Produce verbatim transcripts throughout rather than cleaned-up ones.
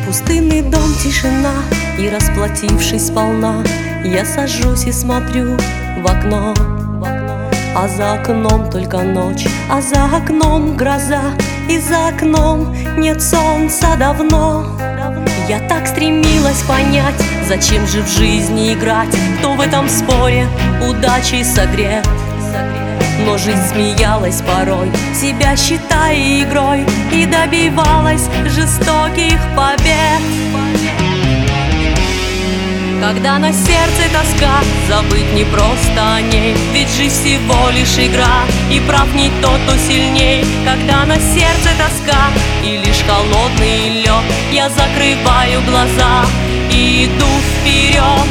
Пустынный дом, тишина, и расплатившись сполна, я сажусь и смотрю в окно. А за окном только ночь, а за окном гроза, и за окном нет солнца давно. Я так стремилась понять, зачем же в жизни играть, кто в этом споре удачей согрет. Но жизнь смеялась порой, себя считая игрой, и добивалась жестоких побед. Когда на сердце тоска, забыть не просто о ней, ведь жизнь всего лишь игра, и прав не тот, кто сильней. Когда на сердце тоска и лишь холодный лед, я закрываю глаза и иду вперед.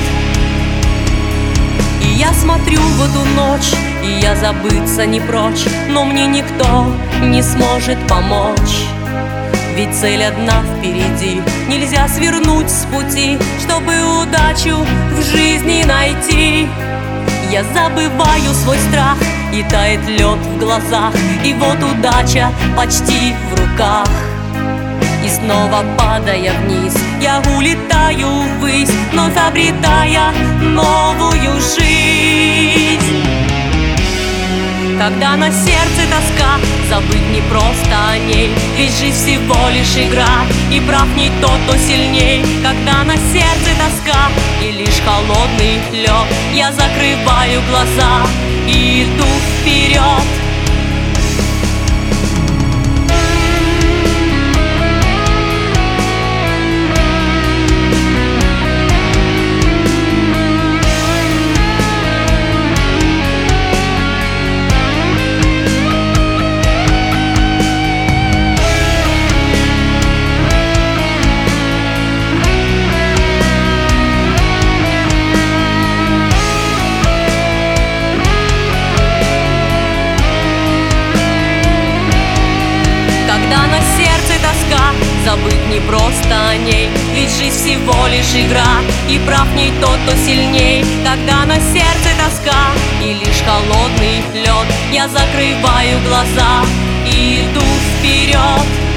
И я смотрю в эту ночь, и я забыться не прочь, но мне никто не сможет помочь. Ведь цель одна впереди, нельзя свернуть с пути, чтобы удачу в жизни найти. Я забываю свой страх, и тает лед в глазах, и вот удача почти в руках. И снова падая вниз, я улетаю ввысь, но обретая новую жизнь. Когда на сердце тоска, забыть не просто о ней, ведь жизнь всего лишь игра, и прав не тот, кто сильней. Когда на сердце тоска и лишь холодный лед, я закрываю глаза и иду вперед. Когда на сердце тоска, забыть не просто о ней, ведь жизнь всего лишь игра, и прав не тот, кто сильней. Когда на сердце тоска и лишь холодный лед, я закрываю глаза и иду вперед.